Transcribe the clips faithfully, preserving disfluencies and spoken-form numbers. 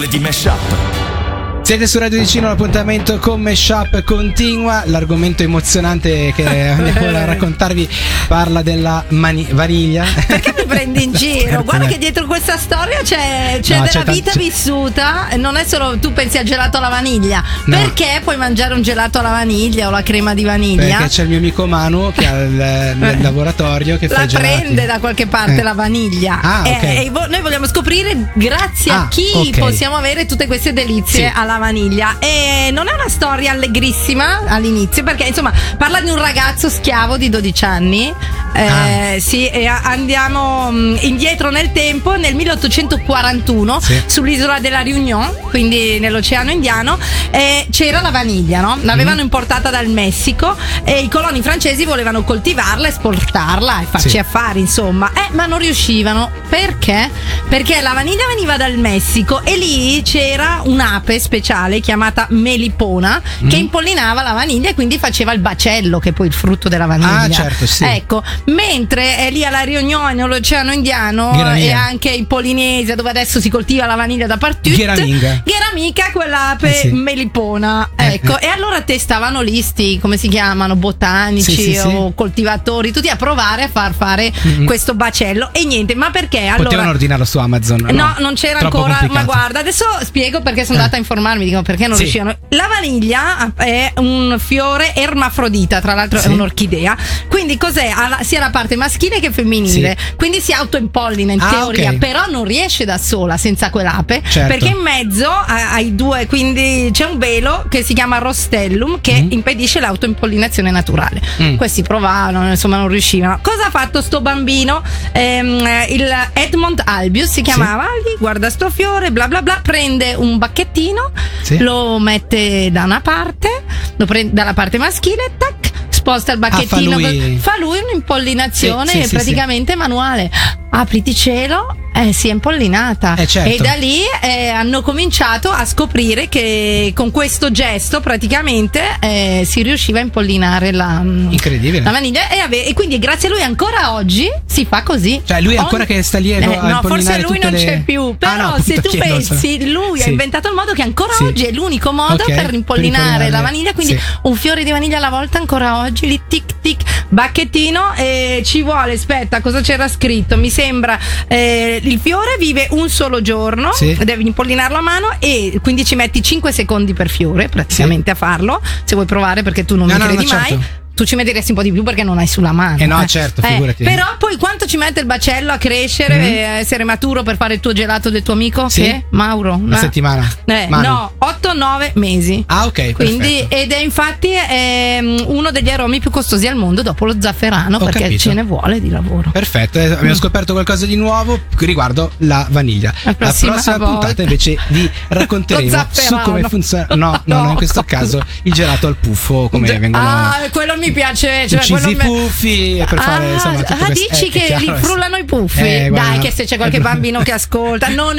settimanale di Mashup. Siete su Radio Ticino, l'appuntamento con Mashup continua. L'argomento emozionante che andiamo a raccontarvi parla della mani- vaniglia. Perché mi prendi in giro? Guarda che dietro questa storia c'è, c'è No, della c'è vita t- vissuta. Non è solo tu pensi al gelato alla vaniglia. No. Perché puoi mangiare un gelato alla vaniglia o la crema di vaniglia? Perché c'è il mio amico Manu che ha il, il laboratorio che fa la i gelati. prende da qualche parte Eh. la vaniglia. Ah, ok. e, e vo- noi vogliamo scoprire grazie Ah, a chi ok. possiamo avere tutte queste delizie Sì. alla vaniglia. E non è una storia allegrissima all'inizio, perché insomma parla di un ragazzo schiavo di dodici anni. Eh, Ah. Sì, e a- andiamo mh, indietro nel tempo, nel milleottocentoquarantuno, Sì. sull'isola della Réunion, quindi nell'Oceano Indiano, eh, c'era la vaniglia, no? L'avevano Mm. importata dal Messico e i coloni francesi volevano coltivarla, esportarla e farci Sì. affari, insomma, eh, ma non riuscivano. Perché? Perché la vaniglia veniva dal Messico e lì c'era un'ape speciale chiamata melipona Mm. che impollinava la vaniglia e quindi faceva il bacello, che è poi il frutto della vaniglia. Ah, certo, sì. Ecco, mentre è lì alla Réunion, nell'Oceano Indiano Gheramiga. e anche in Polinesia, dove adesso si coltiva la vaniglia da partut, Gheraminga. Gheramica, quell'ape Eh sì. melipona. Eh, Ecco, eh. e allora testavano lì sti, come si chiamano, botanici Sì, sì, sì. o coltivatori, tutti a provare a far fare Mm-mm. questo bacello. E niente, ma perché? Potevano Allora, ordinarlo su Amazon. No, No, non c'era Troppo ancora. complicato. Ma guarda, adesso spiego perché sono andata a informarmi. Dico perché non Sì. riuscivano. La vaniglia è un fiore ermafrodita, tra l'altro Sì. è un'orchidea. Quindi cos'è? Ha la- sia la parte maschile che femminile. Sì. Quindi si autoimpollina in Ah, teoria, ok. però non riesce da sola senza quell'ape. Certo. Perché in mezzo a- ai due, quindi c'è un velo che si chiama rostellum che Mm. impedisce l'autoimpollinazione naturale. Mm. Questi provavano, insomma, non riuscivano. Cosa ha fatto sto bambino? Ehm, il Edmond Albius si chiamava, lì guarda sto fiore, bla bla bla, prende un bacchettino, Sì. lo mette da una parte, lo prende dalla parte maschile, tac, sposta il bacchettino, Ah, fa lui- fa lui un'impollinazione Sì, sì, sì, praticamente manuale. Apriti cielo, eh, si è impollinata. Eh, certo. E da lì eh, hanno cominciato a scoprire che con questo gesto praticamente eh, si riusciva a impollinare la, Incredibile. la vaniglia e, ave- e quindi grazie a lui ancora oggi si fa così. Cioè, lui ancora Ogni- che sta lì a Eh, no, impollinare forse lui tutte non le- c'è più. Però Ah, no, se appunto, tu chiedo, so- pensi, lui Sì. ha inventato il modo che ancora Sì. oggi è l'unico modo Ok, per per impollinare impollinare. la vaniglia. Quindi Sì. un fiore di vaniglia alla volta ancora oggi, lì tic tic, bacchettino, e ci vuole, aspetta, cosa c'era scritto? Mi sembra eh, il fiore vive un solo giorno, Sì. devi impollinarlo a mano e quindi ci metti cinque secondi per fiore praticamente a farlo, se vuoi provare, perché tu non No, mi no, credi no, mai. certo. Tu ci metteresti un po' di più perché non hai sulla mano. Eh no, certo, figurati. Però poi quanto ci mette il bacello a crescere Mhm. e a essere maturo per fare il tuo gelato del tuo amico? Sì. Che? Mauro? Una No. settimana. Eh, Manu. no, otto nove mesi. Ah, ok. Quindi, perfetto. ed è infatti ehm, uno degli aromi più costosi al mondo dopo lo zafferano, Ho perché capito. ce ne vuole di lavoro. Perfetto, eh, abbiamo scoperto qualcosa di nuovo riguardo la vaniglia. La prossima volta. puntata invece vi racconteremo Lo su zafferano. come funziona. No, no, No, no, in questo cosa? caso il gelato al puffo, come vengono Ah, quello mi piace. Cioè, quello uccisi i me- puffi per fare ah, insomma tutte ah, queste- dici eh, è che chiaro, li eh, frullano i puffi? Eh, guarda. Dai, che se c'è qualche bambino che ascolta, non è.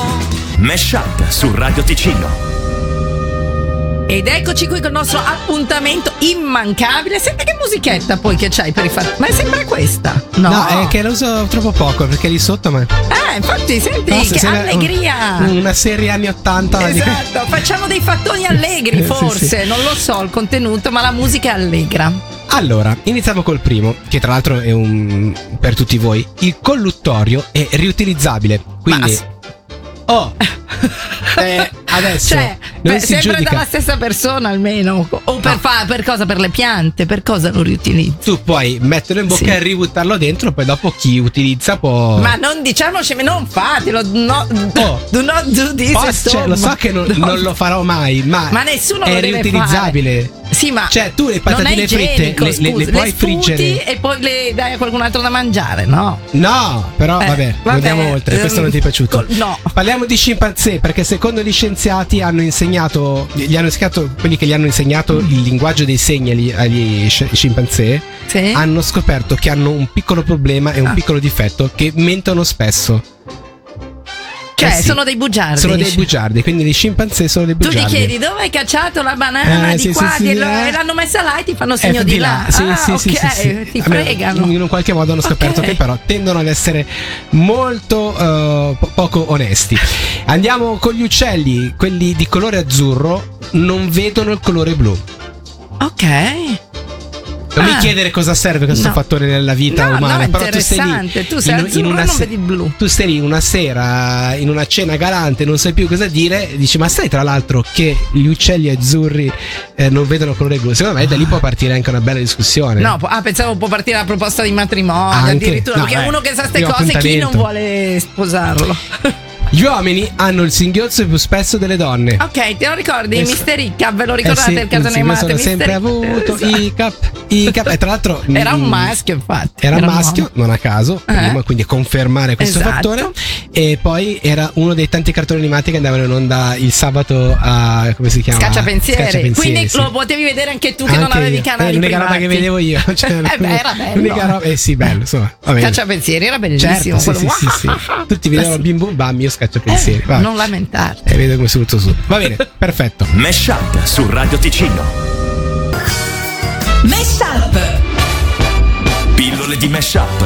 Mashup su Radio Ticino. Ed eccoci qui con il nostro appuntamento immancabile. Senti che musichetta poi che c'hai per i fatti. Ma è sempre questa? No, No, è che la uso troppo poco perché lì sotto ma Eh, infatti, senti, No, se- che se ne- allegria. un- una serie anni ottanta di- Esatto, facciamo dei fattoni allegri, Sì, forse. sì. Non lo so il contenuto, ma la musica è allegra. Allora, iniziamo col primo, che tra l'altro è un per tutti voi. Il colluttorio è riutilizzabile. Quindi Ma- Oh, eh, adesso Cioè, non per- si sempre giudica. dalla stessa persona almeno. O per, No. fa- per cosa? Per le piante? Per cosa lo riutilizzi? Tu puoi metterlo in bocca Sì. e ributtarlo dentro, poi dopo chi utilizza può. Ma non diciamoci, non fatelo. No, Oh. do not do this. Posso- cioè, lo so che non, No. non lo farò mai, ma, Ma nessuno è lo deve riutilizzabile. Sì, ma Cioè, tu le non patatine è fritte igienico, le, le- le scusa, puoi sputi friggere. e poi le dai a qualcun altro da mangiare, no? No, però Eh, vabbè, vabbè, andiamo oltre. Questo ehm, non ti è piaciuto? col- no. Parliamo di scimpanzé perché secondo gli scienziati hanno insegnato, gli hanno insegnato, quelli che gli hanno insegnato il linguaggio dei segni agli, agli sci- scimpanzé, Sì. hanno scoperto che hanno un piccolo problema e un Ah. piccolo difetto, che mentono spesso. Cioè, Eh sì, sono dei bugiardi. Sono dei dici. bugiardi, quindi gli scimpanzé sono dei Tu bugiardi. gli chiedi dove hai cacciato la banana Eh, di sì, qua sì, sì, e lo- eh. e l'hanno messa là e ti fanno Eh, segno di là. Sì, ah, sì, ok, sì, sì, sì. ti A me, fregano. in un qualche modo hanno scoperto Ok. che però tendono ad essere molto eh, po- poco onesti. Andiamo con gli uccelli, quelli di colore azzurro non vedono il colore blu. Ok. Non Ah. mi chiedere cosa serve questo No. fattore nella vita No, umana, no, però tu sei lì interessante. Tu sei azzurro e non se- vedi blu. tu stai lì in una sera, in una cena galante, non sai più cosa dire, dici ma sai tra l'altro che gli uccelli azzurri eh, non vedono colore blu? Secondo me da lì può partire anche una bella discussione. No, po- ah, pensavo può partire la proposta di matrimonio, Anche? addirittura, No, perché beh, uno che sa queste primo cose, chi non appuntamento. vuole sposarlo? Gli uomini hanno il singhiozzo più spesso delle donne. Ok, te lo ricordi? Questo- Mister Icca, ve lo Eh ricordate sì, il cartone sì, animato? questo l'ho Mister sempre Icca? avuto Esatto. i cap, i cap. E tra l'altro Era un mm, maschio, infatti. Era un un maschio, uomo. non a caso, Eh. prima, quindi confermare questo Esatto. fattore. E poi era uno dei tanti cartoni animati che andavano in onda il sabato a come si chiama? Scacciapensieri. Scacciapensieri, Quindi sì. lo potevi vedere anche tu che non Anche avevi io. canali Eh, l'unica roba privati. che vedevo io. Cioè, Eh beh, era bello. L'unica roba, eh sì, bello, insomma. Va bene. Scacciapensieri era bellissimo. Certo, sì, quello- sì, sì, sì. Tutti vedevano bim bum bam, io scaccio pensieri. Eh, Va. non lamentarti. E vedo come si butta su. Va bene, perfetto. Mesh Up su Radio Ticino. Mesh Up. Pillole di Mesh Up.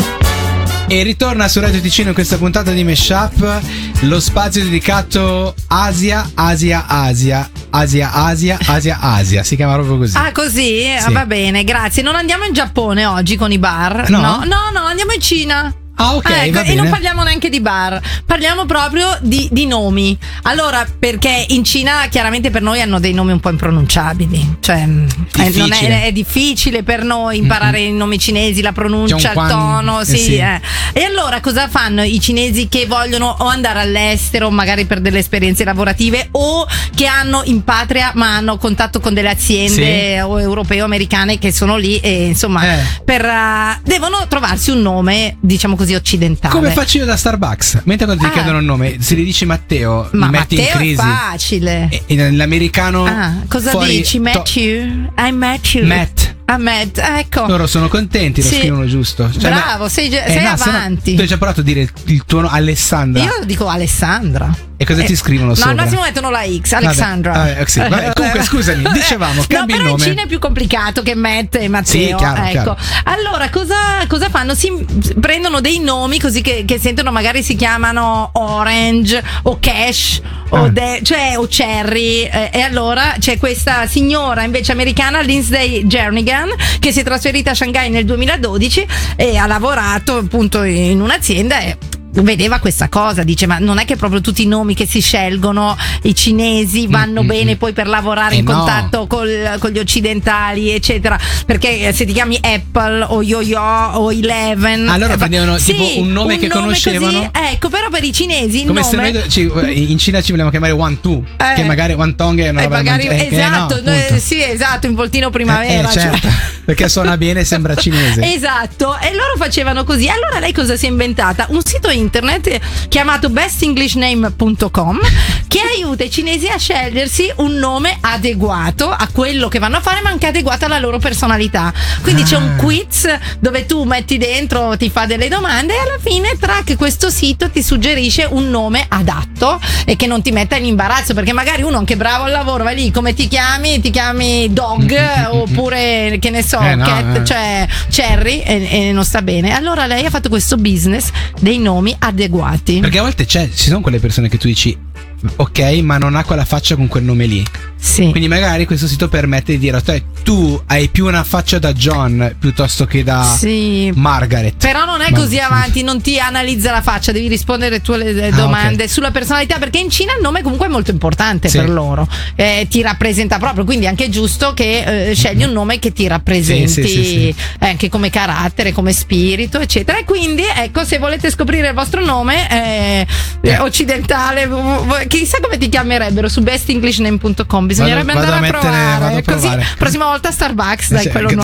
E ritorna su Radio Ticino in questa puntata di Mesh Up lo spazio dedicato Asia, Asia, Asia, Asia, Asia, Asia, Asia. Si chiama proprio così. Ah, così? Ah, Sì. va bene, grazie. Non andiamo in Giappone oggi con i bar? No? no, no, no, andiamo in Cina. Ah, ok, ecco, va e bene. non parliamo neanche di bar, parliamo proprio di, di nomi. Allora, perché in Cina chiaramente per noi hanno dei nomi un po' impronunciabili, cioè eh, non Difficile. è, è difficile per noi imparare i nomi cinesi, la pronuncia, il Jiangquan, tono, eh sì, sì. eh. E allora cosa fanno i cinesi che vogliono o andare all'estero, magari per delle esperienze lavorative, o che hanno in patria ma hanno contatto con delle aziende Sì. o europee o americane che sono lì e insomma Eh. per, eh, devono trovarsi un nome, diciamo così, occidentale. Come faccio io da Starbucks? Mentre quando ti Ah. chiedono il nome, se gli dici Matteo, Ma mi metti Matteo in crisi. è facile. E, e l'americano. Ah, cosa fuori dici? to- Met you? I met you. Matt. Ah, Matt, ecco. Loro sono contenti, lo Sì. scrivono giusto. Cioè, Bravo, ma- sei, già- eh, sei no, se no- avanti. tu hai già provato a dire il, il tuo nome, Alessandra. Io dico Alessandra. E cosa ti scrivono No, sopra? al massimo mettono la X, Alexandra. Vabbè, vabbè, sì, vabbè, comunque, scusami, dicevamo, no, cambi il però nome. in Cina è più complicato che Matt e Matteo. Sì, chiaro, ecco. chiaro. Allora, cosa, cosa fanno? Si prendono dei nomi così che, che sentono, magari si chiamano Orange o Cash o, Ah. de- cioè, o Cherry. eh, e allora c'è questa signora invece americana, Lindsay Jernigan, che si è trasferita a Shanghai nel duemiladodici e ha lavorato appunto in un'azienda e vedeva questa cosa, dice ma non è che proprio tutti i nomi che si scelgono i cinesi vanno mm, bene mm. poi per lavorare Eh in no. contatto col- con gli occidentali eccetera, perché se ti chiami Apple o Yo-Yo o Eleven Allora eh, prendevano sì, tipo un nome che conoscevano. così, ecco, però per i cinesi il Come nome se noi ci- in Cina ci vogliamo chiamare One Two, Eh. che magari One Tong è una eh, roba da magari, mangiare, eh, esatto, no, appunto. eh, sì, esatto, in voltino primavera, Eh, eh, certo, cioè. perché suona bene e sembra cinese. Esatto, e loro facevano così. Allora lei cosa si è inventata? Un sito internet chiamato best english name punto com che aiuta i cinesi a scegliersi un nome adeguato a quello che vanno a fare, ma anche adeguato alla loro personalità. Quindi Ah. c'è un quiz dove tu metti dentro, ti fa delle domande e alla fine track questo sito ti suggerisce un nome adatto e che non ti metta in imbarazzo, perché magari uno anche bravo al lavoro va lì, come ti chiami? Ti chiami Dog oppure che ne so, Eh, no, Cat, eh. cioè Cherry e, e non sta bene. Allora lei ha fatto questo business dei nomi adeguati. Perché a volte c'è, ci sono quelle persone che tu dici ok, ma non ha quella faccia con quel nome lì. Sì. Quindi magari questo sito permette di dire a te, tu hai più una faccia da John piuttosto che da Sì. Margaret. Però non è Ma- così avanti, non ti analizza la faccia, devi rispondere tu alle le Ah, domande ok. sulla personalità, perché in Cina il nome comunque è molto importante Sì. per loro, eh, ti rappresenta proprio, quindi è anche giusto che eh, scegli un nome che ti rappresenti Sì, sì, sì, sì. eh, anche come carattere, come spirito, eccetera. E quindi ecco, se volete scoprire il vostro nome eh, Eh. occidentale, v- v- chissà come ti chiamerebbero su best english name punto com, bisognerebbe Vado- vado andare a a mettere- provare, vado a così provare. prossima volta Starbucks, dai, Sì, quello